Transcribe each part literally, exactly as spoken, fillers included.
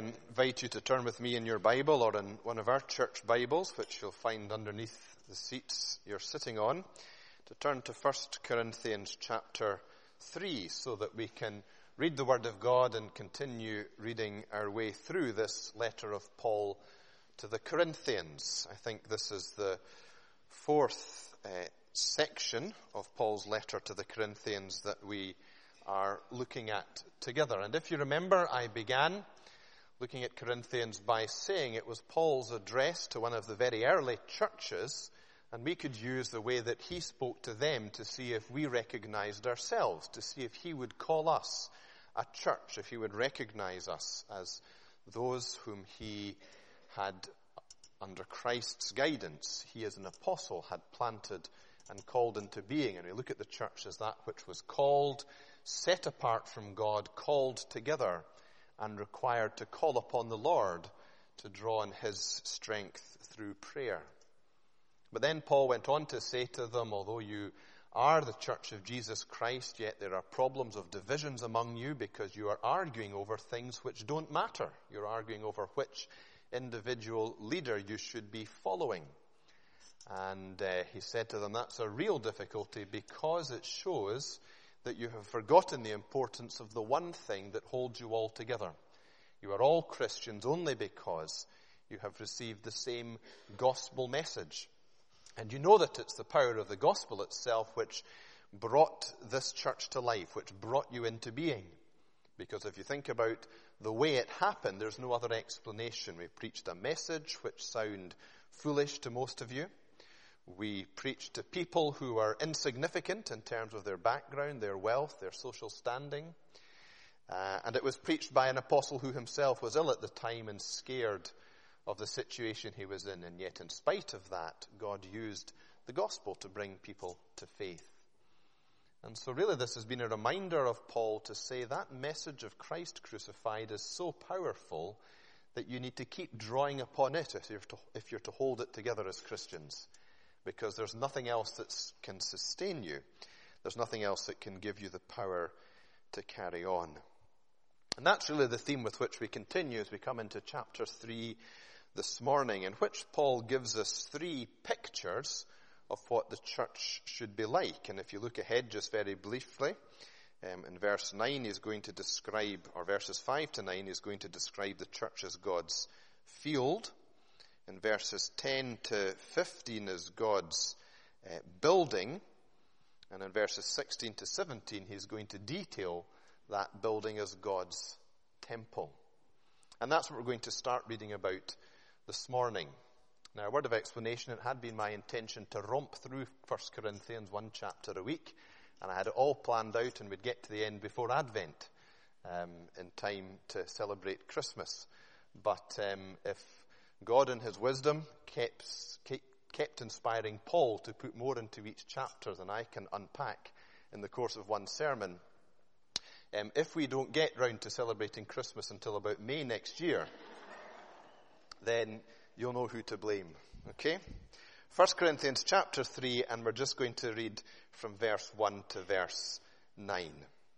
um, invite you to turn with me in your Bible or in one of our church Bibles, which you'll find underneath the seats you're sitting on, to turn to First Corinthians chapter three so that we can read the Word of God and continue reading our way through this letter of Paul to the Corinthians. I think this is the fourth uh, section of Paul's letter to the Corinthians that we are looking at together. And if you remember, I began looking at Corinthians by saying it was Paul's address to one of the very early churches, and we could use the way that he spoke to them to see if we recognized ourselves, to see if he would call us a church, if he would recognize us as those whom he had, under Christ's guidance, he as an apostle had planted and called into being. And we look at the church as that which was called, set apart from God, called together, and required to call upon the Lord to draw on his strength through prayer. But then Paul went on to say to them, although you are the church of Jesus Christ, yet there are problems of divisions among you because you are arguing over things which don't matter. You're arguing over which individual leader you should be following. And uh, he said to them, that's a real difficulty because it shows that you have forgotten the importance of the one thing that holds you all together. You are all Christians only because you have received the same gospel message. And you know that it's the power of the gospel itself which brought this church to life, which brought you into being. Because if you think about the way it happened, there's no other explanation. We preached a message which sounded foolish to most of you. We preached to people who were insignificant in terms of their background, their wealth, their social standing. Uh, and it was preached by an apostle who himself was ill at the time and scared of the situation he was in. And yet in spite of that, God used the gospel to bring people to faith. And so really this has been a reminder of Paul to say that message of Christ crucified is so powerful that you need to keep drawing upon it if you're to, if you're to hold it together as Christians. Because there's nothing else that can sustain you. There's nothing else that can give you the power to carry on. And that's really the theme with which we continue as we come into chapter three this morning, in which Paul gives us three pictures of what the church should be like. And if you look ahead just very briefly, um, in verse nine he's going to describe, or verses five to nine, he's going to describe the church as God's field. In verses ten to fifteen is God's uh, building. And in verses sixteen to seventeen, he's going to detail that building as God's temple. And that's what we're going to start reading about this morning. Now, a word of explanation, it had been my intention to romp through First Corinthians one chapter a week. And I had it all planned out and we'd get to the end before Advent, um, in time to celebrate Christmas. But um, if God in his wisdom kept, kept inspiring Paul to put more into each chapter than I can unpack in the course of one sermon. Um, if we don't get round to celebrating Christmas until about May next year, then you'll know who to blame. Okay? First Corinthians chapter three, and we're just going to read from verse one to verse nine.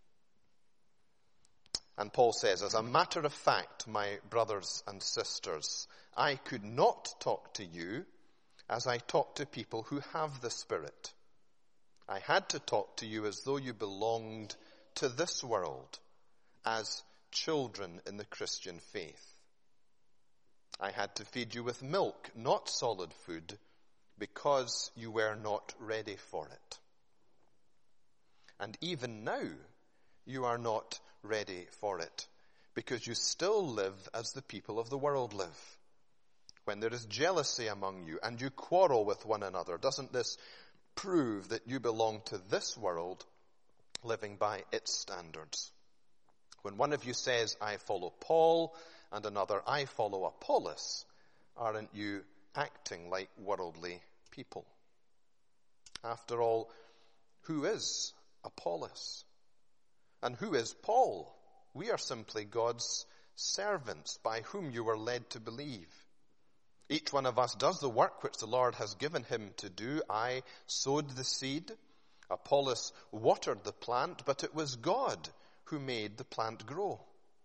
And Paul says, as a matter of fact, my brothers and sisters, I could not talk to you as I talk to people who have the Spirit. I had to talk to you as though you belonged to this world, as children in the Christian faith. I had to feed you with milk, not solid food, because you were not ready for it. And even now, you are not ready for it, because you still live as the people of the world live. When there is jealousy among you and you quarrel with one another, doesn't this prove that you belong to this world, living by its standards? When one of you says, I follow Paul, and another, I follow Apollos, aren't you acting like worldly people? After all, who is Apollos? And who is Paul? We are simply God's servants by whom you were led to believe. Each one of us does the work which the Lord has given him to do. I sowed the seed. Apollos watered the plant, but it was God who made the plant grow.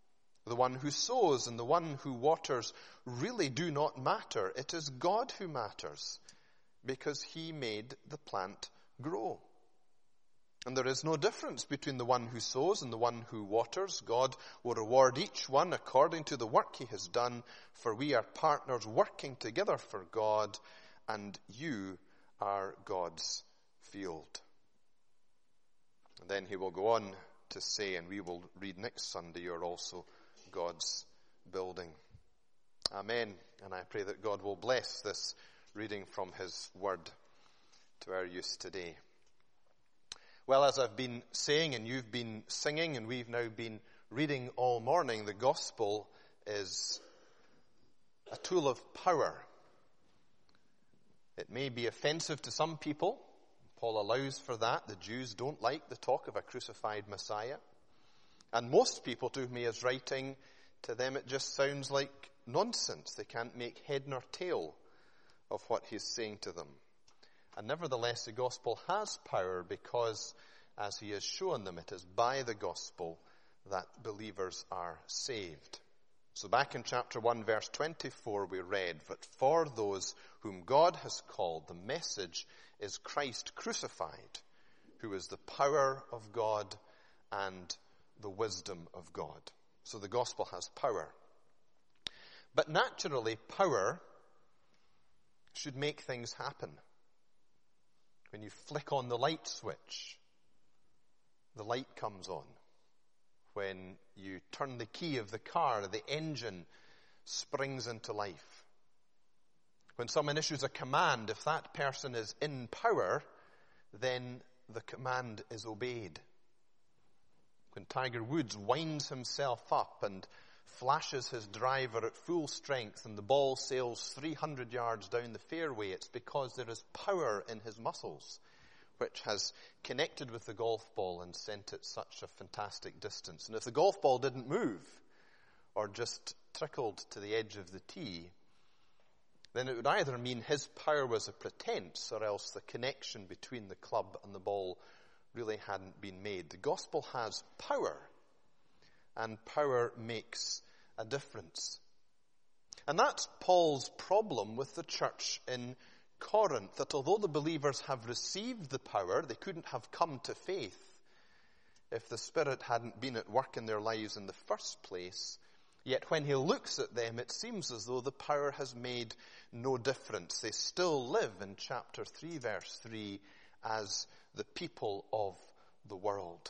The one who sows and the one who waters really do not matter. It is God who matters, because he made the plant grow. And there is no difference between the one who sows and the one who waters. God will reward each one according to the work he has done, for we are partners working together for God, and you are God's field. And then he will go on to say, and we will read next Sunday, you're also God's building. Amen. And I pray that God will bless this reading from his word to our use today. Well, as I've been saying and you've been singing and we've now been reading all morning, the gospel is a tool of power. It may be offensive to some people. Paul allows for that. The Jews don't like the talk of a crucified Messiah. And most people to whom he is writing, to them it just sounds like nonsense. They can't make head nor tail of what he's saying to them. And nevertheless, the gospel has power because, as he has shown them, it is by the gospel that believers are saved. So back in chapter one, verse twenty-four, we read, "But for those whom God has called, the message is Christ crucified, who is the power of God and the wisdom of God." So the gospel has power. But naturally, power should make things happen. When you flick on the light switch, the light comes on. When you turn the key of the car, the engine springs into life. When someone issues a command, if that person is in power, then the command is obeyed. When Tiger Woods winds himself up and flashes his driver at full strength and the ball sails three hundred yards down the fairway, it's because there is power in his muscles, which has connected with the golf ball and sent it such a fantastic distance. And if the golf ball didn't move or just trickled to the edge of the tee, then it would either mean his power was a pretense or else the connection between the club and the ball really hadn't been made. The gospel has power, and power makes a difference. And that's Paul's problem with the church in Corinth, that although the believers have received the power, they couldn't have come to faith if the Spirit hadn't been at work in their lives in the first place. Yet when he looks at them, it seems as though the power has made no difference. They still live in chapter three, verse three, as the people of the world.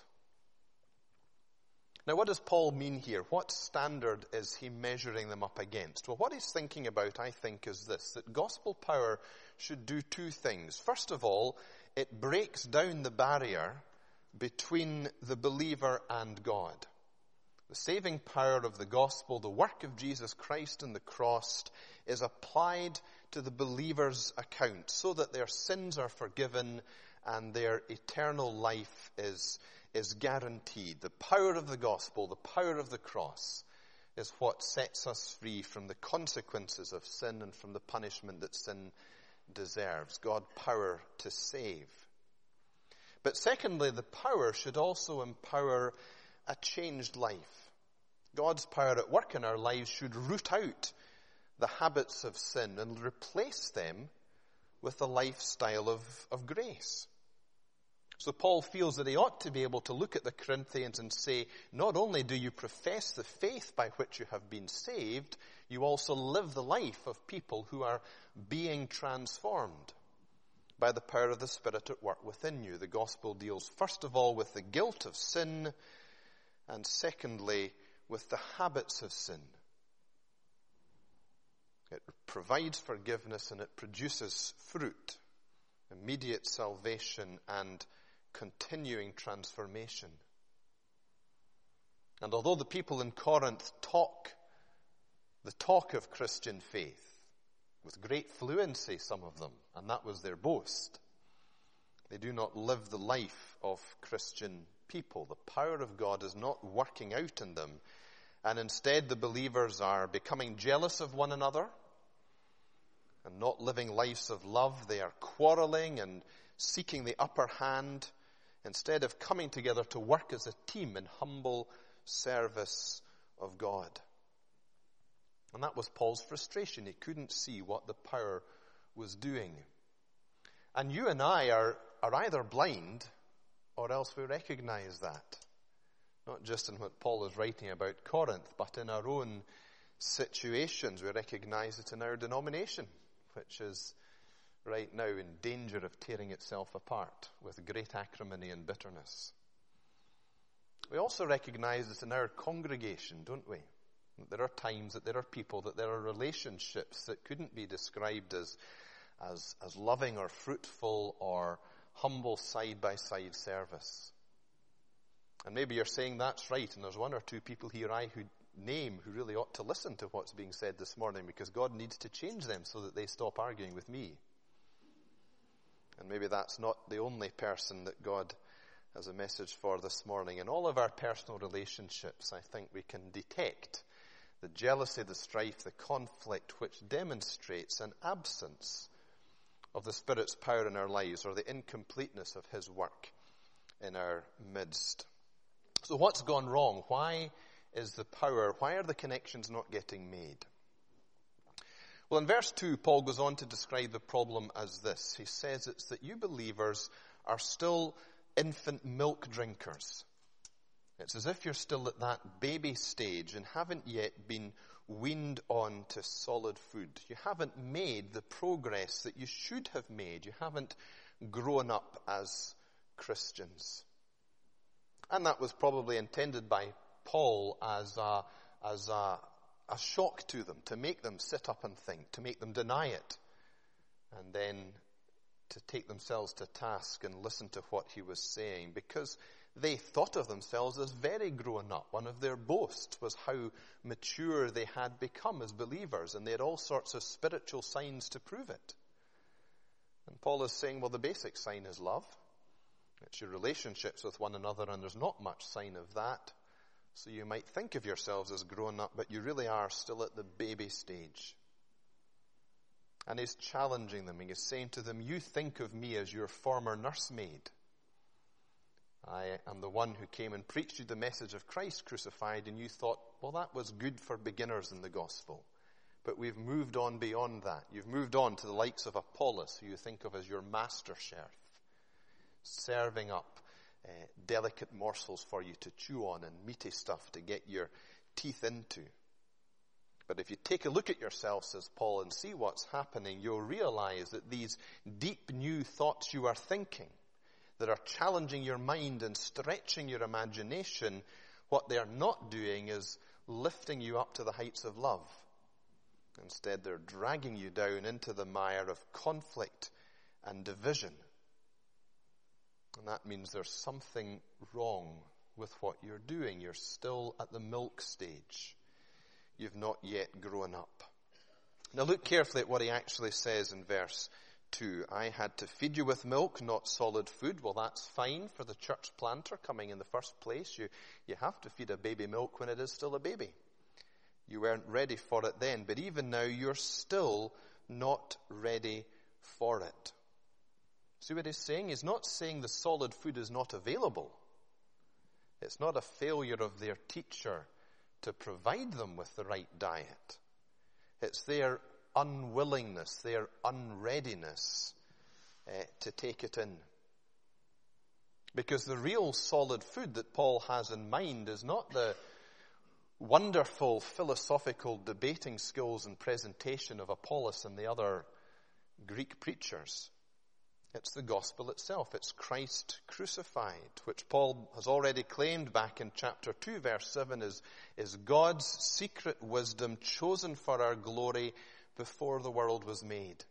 Now, what does Paul mean here? What standard is he measuring them up against? Well, what he's thinking about, I think, is this, that gospel power should do two things. First of all, it breaks down the barrier between the believer and God. The saving power of the gospel, the work of Jesus Christ on the cross, is applied to the believer's account so that their sins are forgiven and their eternal life is, is guaranteed. The power of the gospel, the power of the cross, is what sets us free from the consequences of sin and from the punishment that sin deserves. God's power to save. But secondly, the power should also empower a changed life. God's power at work in our lives should root out the habits of sin and replace them with a lifestyle of, of grace. So Paul feels that he ought to be able to look at the Corinthians and say, not only do you profess the faith by which you have been saved, you also live the life of people who are being transformed by the power of the Spirit at work within you. The gospel deals first of all with the guilt of sin, and secondly with the habits of sin. It provides forgiveness and it produces fruit, immediate salvation and continuing transformation. And although the people in Corinth talk the talk of Christian faith with great fluency, some of them, and that was their boast, they do not live the life of Christian people. The power of God is not working out in them, and instead the believers are becoming jealous of one another and not living lives of love. They are quarreling and seeking the upper hand instead of coming together to work as a team in humble service of God. And that was Paul's frustration. He couldn't see what the power was doing. And you and I are, are either blind or else we recognize that. Not just in what Paul is writing about Corinth, but in our own situations. We recognize it in our denomination, which is right now in danger of tearing itself apart with great acrimony and bitterness. We also recognize it in our congregation, don't we? That there are times that there are people, that there are relationships that couldn't be described as, as, as loving or fruitful or humble side-by-side service. And maybe you're saying that's right, and there's one or two people here I who name who really ought to listen to what's being said this morning, because God needs to change them so that they stop arguing with me. And maybe that's not the only person that God has a message for this morning. In all of our personal relationships, I think we can detect the jealousy, the strife, the conflict, which demonstrates an absence of the Spirit's power in our lives, or the incompleteness of His work in our midst. So what's gone wrong? Why is the power, why are the connections not getting made? Well, in verse two, Paul goes on to describe the problem as this. He says it's that you believers are still infant milk drinkers. It's as if you're still at that baby stage and haven't yet been weaned on to solid food. You haven't made the progress that you should have made. You haven't grown up as Christians. And that was probably intended by Paul as a, as a, a shock to them, to make them sit up and think, to make them deny it, and then to take themselves to task and listen to what he was saying, because they thought of themselves as very grown up. One of their boasts was how mature they had become as believers, and they had all sorts of spiritual signs to prove it. And Paul is saying, well, the basic sign is love. It's your relationships with one another, and there's not much sign of that. So you might think of yourselves as grown up, but you really are still at the baby stage. And he's challenging them. He is saying to them, you think of me as your former nursemaid. I am the one who came and preached you the message of Christ crucified, and you thought, well, that was good for beginners in the gospel. But we've moved on beyond that. You've moved on to the likes of Apollos, who you think of as your master chef, serving up uh, delicate morsels for you to chew on and meaty stuff to get your teeth into. But if you take a look at yourself, says Paul, and see what's happening, you'll realize that these deep new thoughts you are thinking, that are challenging your mind and stretching your imagination, what they are not doing is lifting you up to the heights of love. Instead, they're dragging you down into the mire of conflict and division. And that means there's something wrong with what you're doing. You're still at the milk stage. You've not yet grown up. Now look carefully at what he actually says in verse two. I had to feed you with milk, not solid food. Well, that's fine for the church planter coming in the first place. You, you have to feed a baby milk when it is still a baby. You weren't ready for it then, but even now you're still not ready for it. See what he's saying? He's not saying the solid food is not available. It's not a failure of their teacher to provide them with the right diet. It's their unwillingness, their unreadiness uh, to take it in. Because the real solid food that Paul has in mind is not the wonderful philosophical debating skills and presentation of Apollos and the other Greek preachers. It's the gospel itself. It's Christ crucified, which Paul has already claimed back in chapter two, verse seven, is, is God's secret wisdom chosen for our glory before the world was made.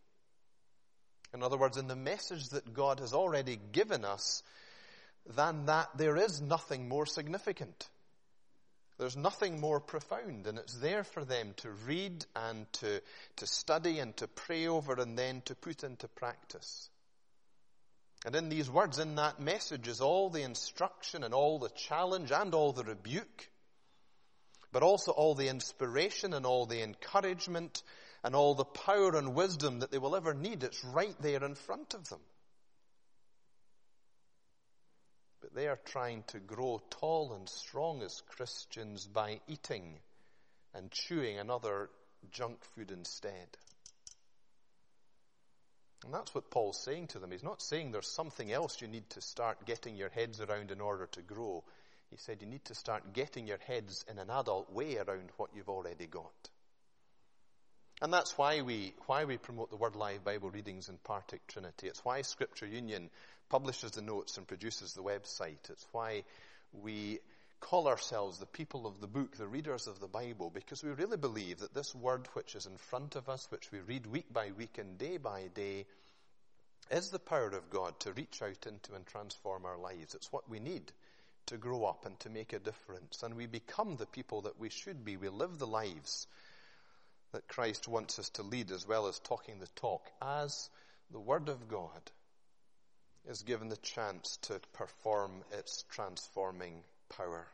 In other words, in the message that God has already given us, than that there is nothing more significant. There's nothing more profound, and it's there for them to read and to, to study and to pray over and then to put into practice. And in these words, in that message, is all the instruction and all the challenge and all the rebuke, but also all the inspiration and all the encouragement and all the power and wisdom that they will ever need. It's right there in front of them. But that they are trying to grow tall and strong as Christians by eating and chewing another junk food instead. And that's what Paul's saying to them. He's not saying there's something else you need to start getting your heads around in order to grow. He said you need to start getting your heads in an adult way around what you've already got. And that's why we why we promote the Word Live Bible readings in Partick Trinity. It's why Scripture Union publishes the notes and produces the website. It's why we call ourselves the people of the book, the readers of the Bible, because we really believe that this Word which is in front of us, which we read week by week and day by day, is the power of God to reach out into and transform our lives. It's what we need to grow up and to make a difference. And we become the people that we should be. We live the lives that Christ wants us to lead, as well as talking the talk, as the Word of God is given the chance to perform its transforming power.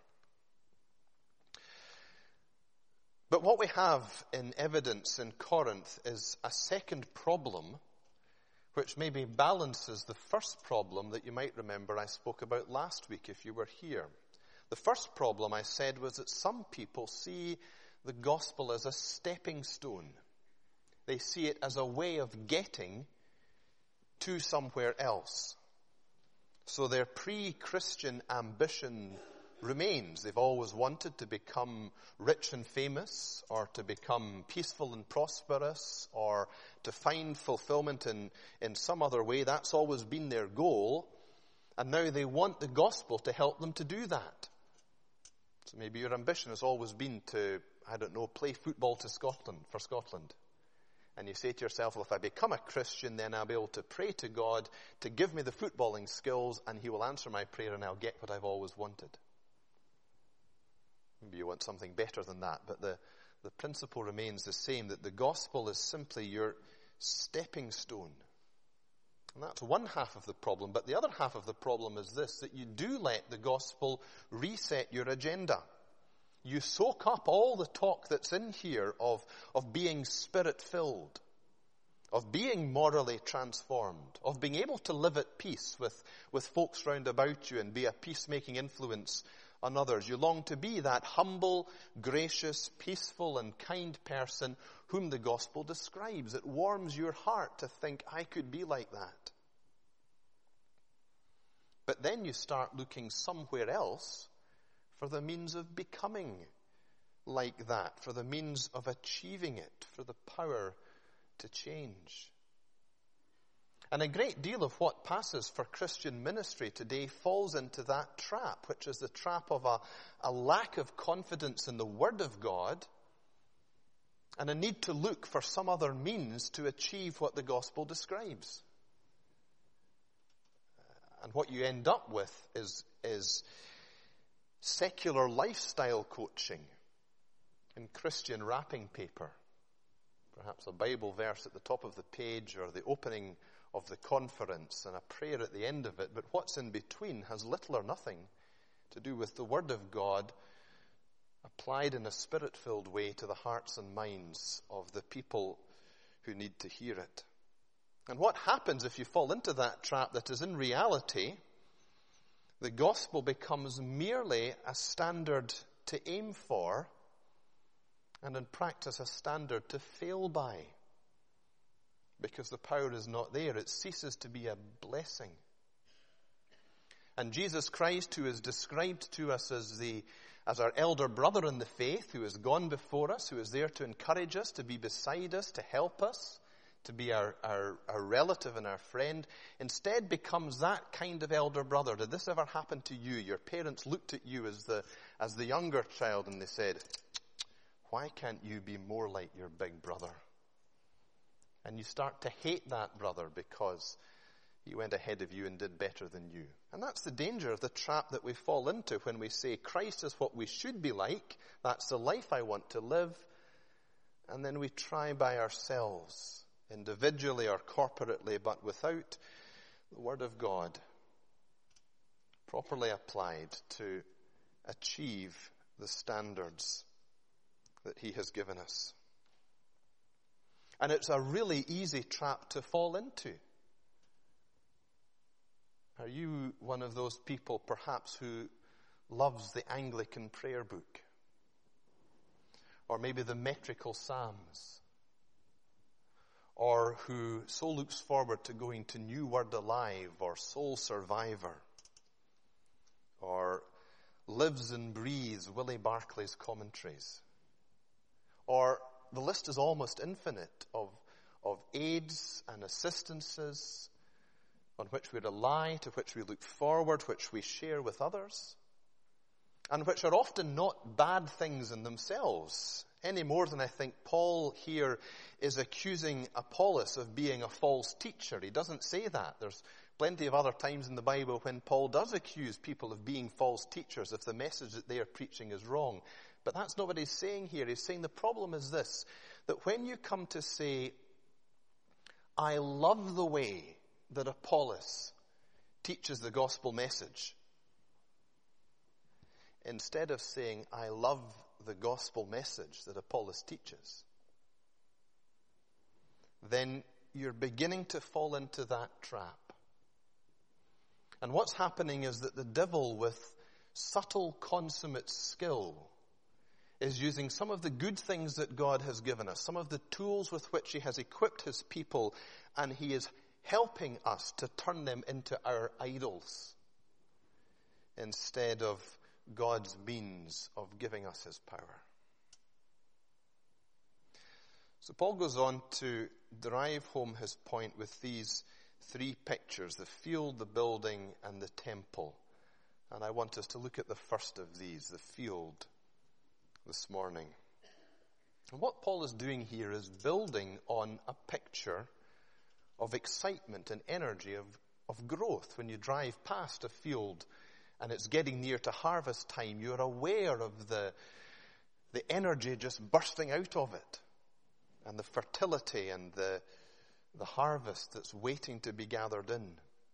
But what we have in evidence in Corinth is a second problem, which maybe balances the first problem that you might remember I spoke about last week if you were here. The first problem I said was that some people see the gospel as a stepping stone. They see it as a way of getting to somewhere else. So their pre-Christian ambition remains. They've always wanted to become rich and famous, or to become peaceful and prosperous, or to find fulfillment in, in some other way. That's always been their goal. And now they want the gospel to help them to do that. So maybe your ambition has always been to, I don't know, play football to Scotland, for Scotland. And you say to yourself, well, if I become a Christian, then I'll be able to pray to God to give me the footballing skills, and He will answer my prayer and I'll get what I've always wanted. Maybe you want something better than that, but the, the principle remains the same, that the gospel is simply your stepping stone. And that's one half of the problem. But the other half of the problem is this, that you do let the gospel reset your agenda. You soak up all the talk that's in here of, of being spirit-filled, of being morally transformed, of being able to live at peace with, with folks round about you and be a peacemaking influence on others. You long to be that humble, gracious, peaceful and kind person whom the gospel describes. It warms your heart to think, I could be like that. But then you start looking somewhere else for the means of becoming like that, for the means of achieving it, for the power to change. And a great deal of what passes for Christian ministry today falls into that trap, which is the trap of a, a lack of confidence in the Word of God and a need to look for some other means to achieve what the gospel describes. And what you end up with is, is secular lifestyle coaching in Christian wrapping paper. Perhaps a Bible verse at the top of the page, or the opening of the conference and a prayer at the end of it. But what's in between has little or nothing to do with the Word of God applied in a Spirit-filled way to the hearts and minds of the people who need to hear it. And what happens if you fall into that trap, that is in reality, the gospel becomes merely a standard to aim for, and in practice a standard to fail by. Because the power is not there. It ceases to be a blessing. And Jesus Christ, who is described to us as the as our elder brother in the faith, who has gone before us, who is there to encourage us, to be beside us, to help us, to be our, our, our relative and our friend, instead becomes that kind of elder brother. Did this ever happen to you? Your parents looked at you as the as the younger child and they said, why can't you be more like your big brother? And you start to hate that brother because he went ahead of you and did better than you. And that's the danger of the trap that we fall into when we say Christ is what we should be like. That's the life I want to live. And then we try by ourselves, individually or corporately, but without the Word of God properly applied to achieve the standards that He has given us. And it's a really easy trap to fall into. Are you one of those people perhaps who loves the Anglican prayer book? Or maybe the metrical psalms? Or who so looks forward to going to New Word Alive or Soul Survivor? Or lives and breathes Willie Barclay's commentaries? Or the list is almost infinite of, of aids and assistances on which we rely, to which we look forward, which we share with others, and which are often not bad things in themselves, any more than I think Paul here is accusing Apollos of being a false teacher. He doesn't say that. There's plenty of other times in the Bible when Paul does accuse people of being false teachers if the message that they are preaching is wrong. But that's not what he's saying here. He's saying the problem is this, that when you come to say, I love the way that Apollos teaches the gospel message, instead of saying, I love the gospel message that Apollos teaches, then you're beginning to fall into that trap. And what's happening is that the devil, with subtle, consummate skill, is using some of the good things that God has given us, some of the tools with which he has equipped his people, and he is helping us to turn them into our idols instead of God's means of giving us his power. So Paul goes on to drive home his point with these three pictures, the field, the building, and the temple. And I want us to look at the first of these, the field, this morning. And what Paul is doing here is building on a picture of excitement and energy, of, of growth. When you drive past a field and it's getting near to harvest time, you're aware of the, the energy just bursting out of it, and the fertility and the, the harvest that's waiting to be gathered in.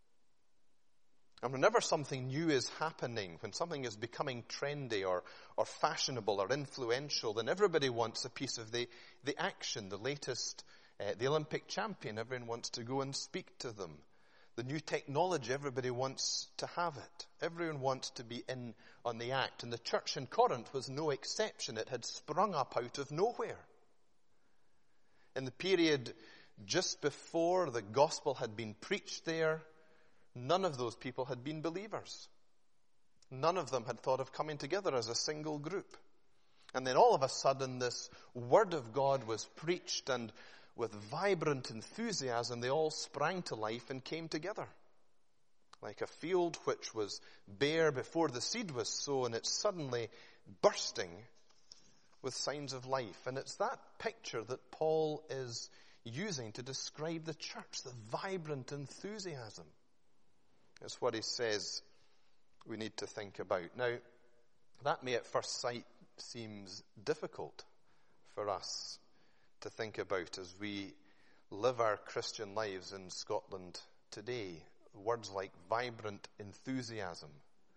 And whenever something new is happening, when something is becoming trendy or, or fashionable or influential, then everybody wants a piece of the, the action, the latest, uh, the Olympic champion. Everyone wants to go and speak to them. The new technology, everybody wants to have it. Everyone wants to be in on the act. And the church in Corinth was no exception. It had sprung up out of nowhere. In the period just before the gospel had been preached there, none of those people had been believers. None of them had thought of coming together as a single group. And then all of a sudden this word of God was preached, and with vibrant enthusiasm they all sprang to life and came together. Like a field which was bare before the seed was sown, it's suddenly bursting with signs of life. And it's that picture that Paul is using to describe the church, the vibrant enthusiasm. It's what he says we need to think about. Now, that may at first sight seems difficult for us to think about as we live our Christian lives in Scotland today. Words like vibrant enthusiasm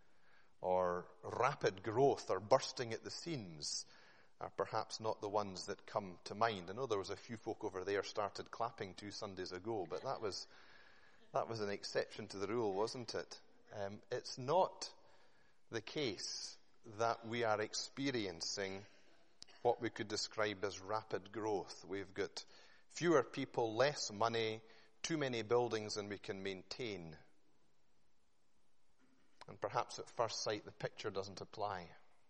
or rapid growth or bursting at the seams are perhaps not the ones that come to mind. I know there was a few folk over there started clapping two Sundays ago, but that was that was an exception to the rule, wasn't it? Um, it's not the case that we are experiencing what we could describe as rapid growth. We've got fewer people, less money, too many buildings than we can maintain. And perhaps at first sight the picture doesn't apply.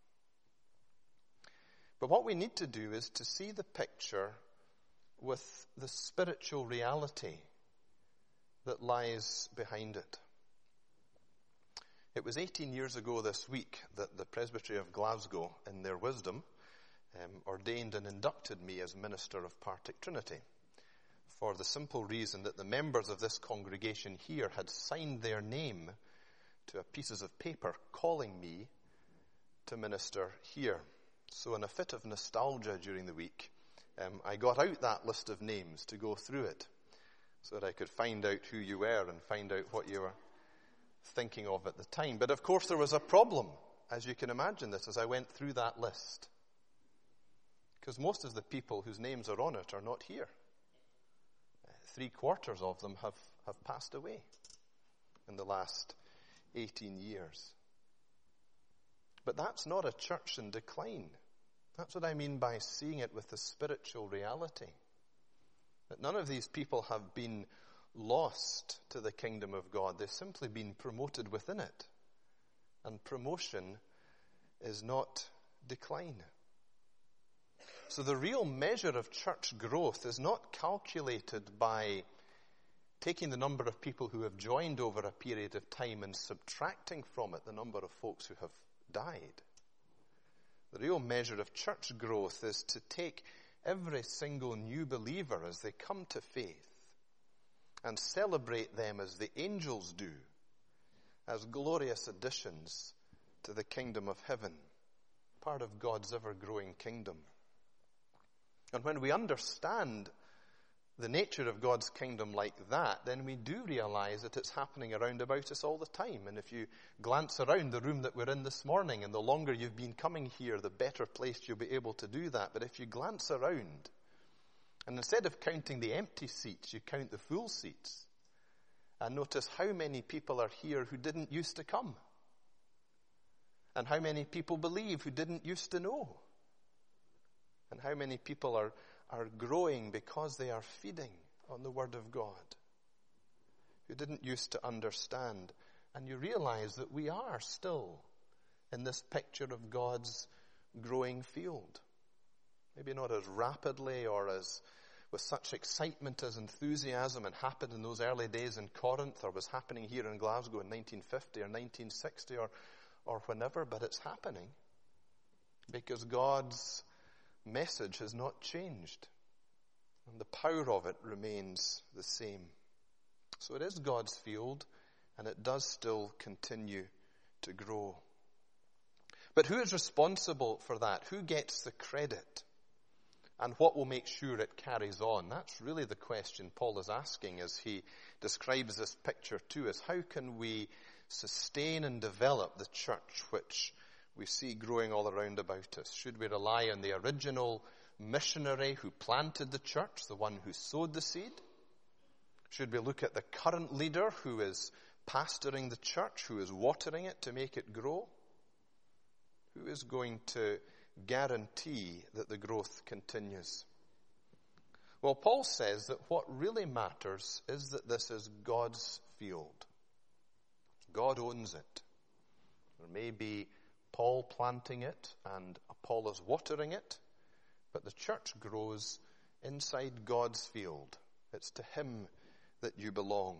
But what we need to do is to see the picture with the spiritual reality that lies behind it. It was eighteen years ago this week that the Presbytery of Glasgow, in their wisdom, um, ordained and inducted me as minister of Partick Trinity, for the simple reason that the members of this congregation here had signed their name to pieces of paper calling me to minister here. So in a fit of nostalgia during the week, um, I got out that list of names to go through it so that I could find out who you were and find out what you were thinking of at the time. But of course there was a problem, as you can imagine this, as I went through that list. Because most of the people whose names are on it are not here. Three quarters of them have, have passed away. in the last eighteen years. But that's not a church in decline. That's what I mean by seeing it with the spiritual reality. That none of these people have been lost to the kingdom of God. They've simply been promoted within it. And promotion is not decline. So the real measure of church growth is not calculated by taking the number of people who have joined over a period of time and subtracting from it the number of folks who have died. The real measure of church growth is to take every single new believer as they come to faith and celebrate them as the angels do, as glorious additions to the kingdom of heaven, part of God's ever-growing kingdom. And when we understand the nature of God's kingdom like that, then we do realize that it's happening around about us all the time. And if you glance around the room that we're in this morning, and the longer you've been coming here, the better placed you'll be able to do that. But if you glance around, and instead of counting the empty seats, you count the full seats, and notice how many people are here who didn't used to come, and how many people believe who didn't used to know, and how many people are are growing because they are feeding on the Word of God, who didn't used to understand. And you realize that we are still in this picture of God's growing field. Maybe not as rapidly or as with such excitement as enthusiasm and happened in those early days in Corinth or was happening here in Glasgow in nineteen fifty or nineteen sixty or, or whenever, but it's happening because God's message has not changed, and the power of it remains the same. So it is God's field, and it does still continue to grow. But who is responsible for that? Who gets the credit? And what will make sure it carries on? That's really the question Paul is asking as he describes this picture to us. How can we sustain and develop the church which we see growing all around about us? Should we rely on the original missionary who planted the church, the one who sowed the seed? Should we look at the current leader who is pastoring the church, who is watering it to make it grow? Who is going to guarantee that the growth continues? Well, Paul says that what really matters is that this is God's field. God owns it. There may be Paul planting it and Apollos watering it, but the church grows inside God's field. It's to him that you belong.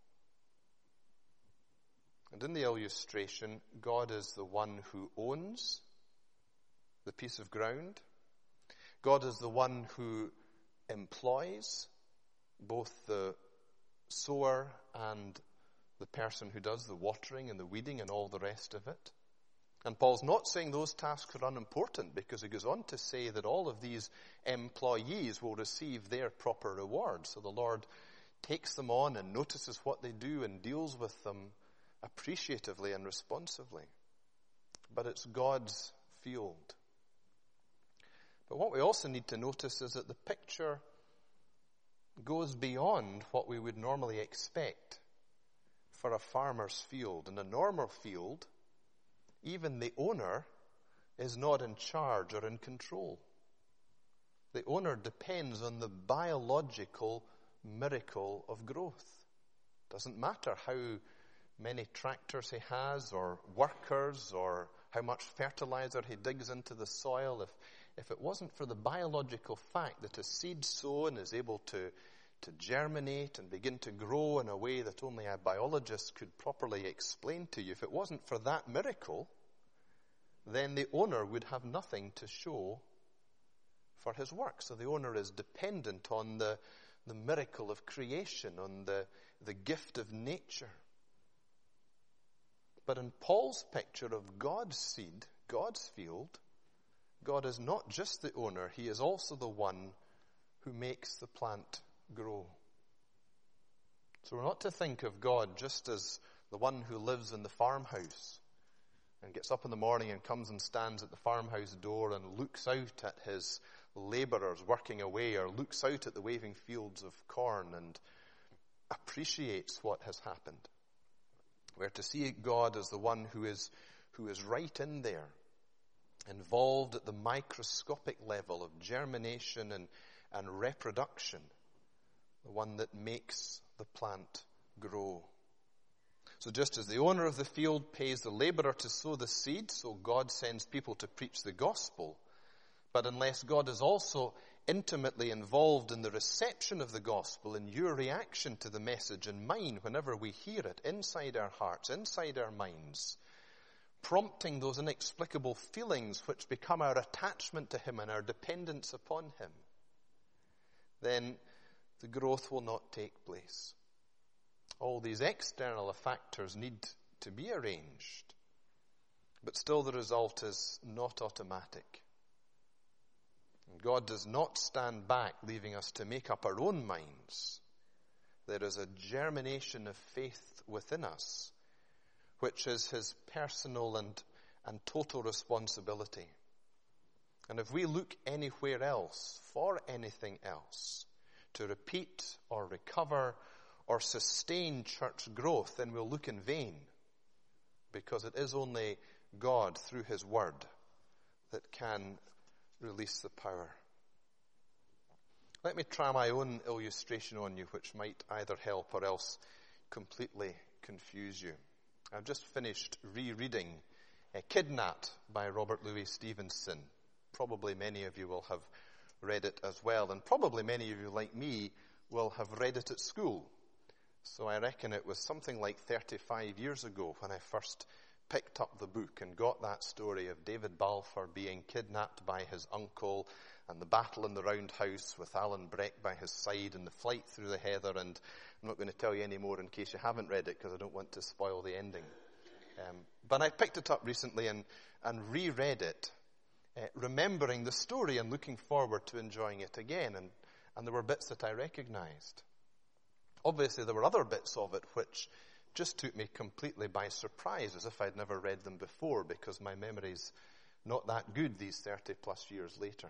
And in the illustration, God is the one who owns the piece of ground. God is the one who employs both the sower and the person who does the watering and the weeding and all the rest of it. And Paul's not saying those tasks are unimportant, because he goes on to say that all of these employees will receive their proper reward. So the Lord takes them on and notices what they do and deals with them appreciatively and responsively. But it's God's field. But what we also need to notice is that the picture goes beyond what we would normally expect for a farmer's field. In a normal field, even the owner is not in charge or in control. The owner depends on the biological miracle of growth. Doesn't matter how many tractors he has or workers or how much fertilizer he digs into the soil. If, if it wasn't for the biological fact that a seed sown is able to, to germinate and begin to grow in a way that only a biologist could properly explain to you, if it wasn't for that miracle, then the owner would have nothing to show for his work. So the owner is dependent on the, the miracle of creation, on the, the gift of nature. But in Paul's picture of God's seed, God's field, God is not just the owner, he is also the one who makes the plant grow. So we're not to think of God just as the one who lives in the farmhouse and gets up in the morning and comes and stands at the farmhouse door and looks out at his laborers working away, or looks out at the waving fields of corn and appreciates what has happened. We're to see God as the one who is, who is right in there, involved at the microscopic level of germination and, and reproduction, the one that makes the plant grow. So just as the owner of the field pays the laborer to sow the seed, so God sends people to preach the gospel. But unless God is also intimately involved in the reception of the gospel, in your reaction to the message and mine whenever we hear it, inside our hearts, inside our minds, prompting those inexplicable feelings which become our attachment to him and our dependence upon him, then the growth will not take place. All these external factors need to be arranged, but still the result is not automatic. God does not stand back, leaving us to make up our own minds. There is a germination of faith within us, which is his personal and, and total responsibility. And if we look anywhere else for anything else to repeat or recover or sustain church growth, then we'll look in vain, because it is only God through his word that can release the power. Let me try my own illustration on you, which might either help or else completely confuse you. I've just finished rereading uh, Kidnapped by Robert Louis Stevenson. Probably many of you will have read it as well, and probably many of you, like me, will have read it at school. So I reckon it was something like thirty-five years ago when I first picked up the book and got that story of David Balfour being kidnapped by his uncle, and the battle in the round house with Alan Breck by his side, and the flight through the heather. And I'm not going to tell you any more in case you haven't read it, because I don't want to spoil the ending. Um, but I picked it up recently and, and reread it, uh, remembering the story and looking forward to enjoying it again. And, and there were bits that I recognized. Obviously, there were other bits of it which just took me completely by surprise, as if I'd never read them before, because my memory's not that good these thirty plus years later.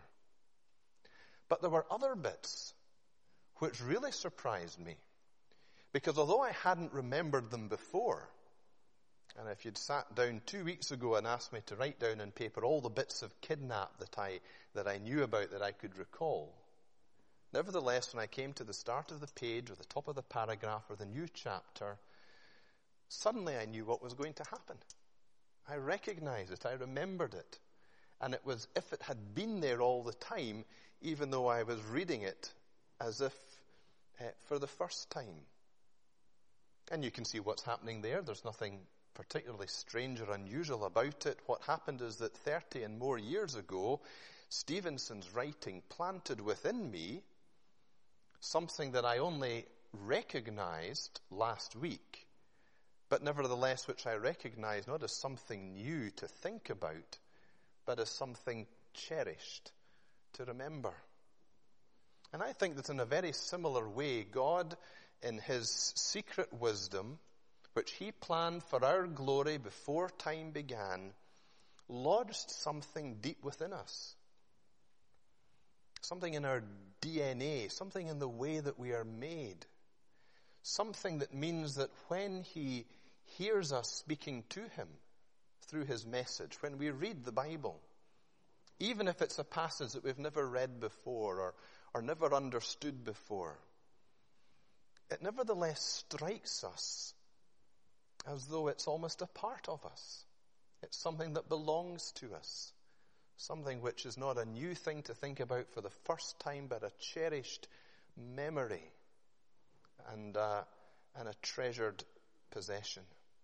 But there were other bits which really surprised me, because although I hadn't remembered them before, and if you'd sat down two weeks ago and asked me to write down on paper all the bits of Kidnap that I, that I knew about, that I could recall, nevertheless, when I came to the start of the page or the top of the paragraph or the new chapter, suddenly I knew what was going to happen. I recognized it. I remembered it. And it was if it had been there all the time, even though I was reading it as if uh, for the first time. And you can see what's happening there. There's nothing particularly strange or unusual about it. What happened is that thirty and more years ago, Stevenson's writing planted within me something that I only recognized last week, but nevertheless which I recognize not as something new to think about, but as something cherished to remember. And I think that in a very similar way, God, in his secret wisdom, which he planned for our glory before time began, lodged something deep within us. Something in our D N A, something in the way that we are made. Something that means that when he hears us speaking to him through his message, when we read the Bible, even if it's a passage that we've never read before or, or never understood before, it nevertheless strikes us as though it's almost a part of us. It's something that belongs to us. Something which is not a new thing to think about for the first time, but a cherished memory and, uh, and a treasured possession.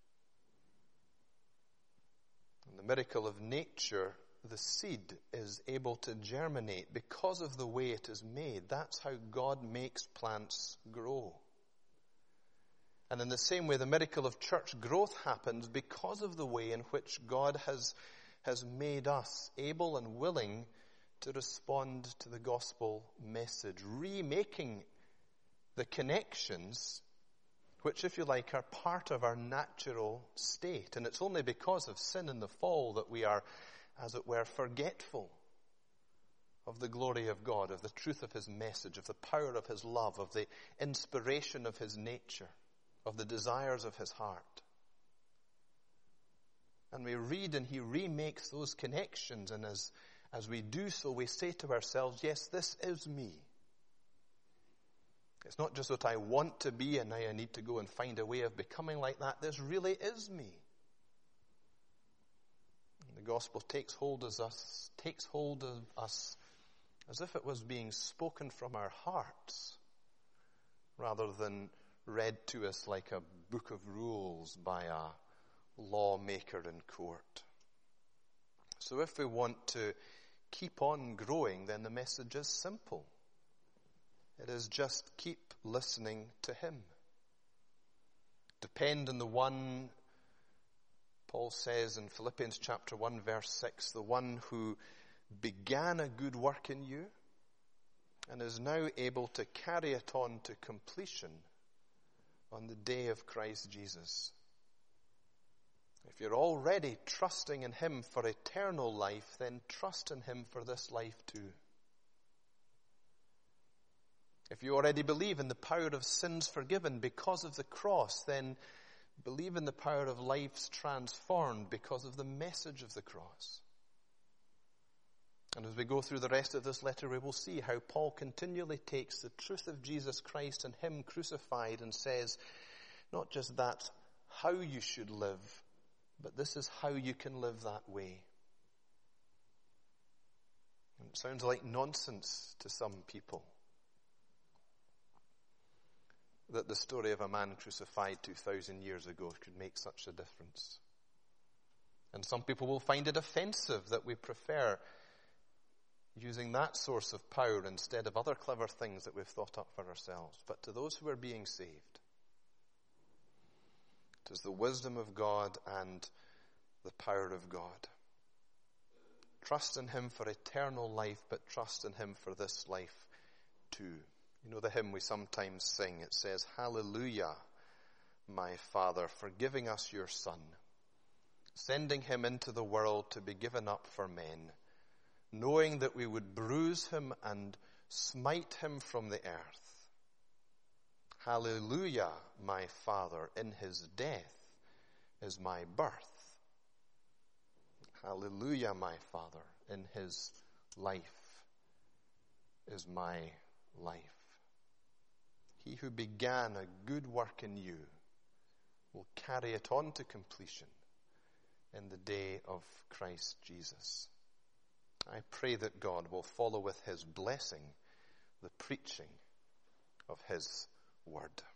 In the miracle of nature, the seed is able to germinate because of the way it is made. That's how God makes plants grow. And in the same way, the miracle of church growth happens because of the way in which God has, has made us able and willing to respond to the gospel message, remaking the connections which, if you like, are part of our natural state. And it's only because of sin and the fall that we are, as it were, forgetful of the glory of God, of the truth of his message, of the power of his love, of the inspiration of his nature, of the desires of his heart. And we read and he remakes those connections. And as, as we do so, we say to ourselves, yes, this is me. It's not just what I want to be and now I need to go and find a way of becoming like that. This really is me. And the gospel takes hold of us, takes hold of us as if it was being spoken from our hearts, rather than read to us like a book of rules by a lawmaker in court. So if we want to keep on growing, then the message is simple. It is just keep listening to him. Depend on the one, Paul says in Philippians chapter one verse six, the one who began a good work in you and is now able to carry it on to completion on the day of Christ Jesus. If you're already trusting in him for eternal life, then trust in him for this life too. If you already believe in the power of sins forgiven because of the cross, then believe in the power of lives transformed because of the message of the cross. And as we go through the rest of this letter, we will see how Paul continually takes the truth of Jesus Christ and him crucified and says, not just that's how you should live, but this is how you can live that way. And it sounds like nonsense to some people that the story of a man crucified two thousand years ago could make such a difference. And some people will find it offensive that we prefer using that source of power instead of other clever things that we've thought up for ourselves. But to those who are being saved, it is the wisdom of God and the power of God. Trust in him for eternal life, but trust in him for this life too. You know the hymn we sometimes sing. It says, Hallelujah, my Father, for giving us your Son, sending him into the world to be given up for men, knowing that we would bruise him and smite him from the earth. Hallelujah, my Father, in his death is my birth. Hallelujah, my Father, in his life is my life. He who began a good work in you will carry it on to completion in the day of Christ Jesus. I pray that God will follow with his blessing the preaching of his word.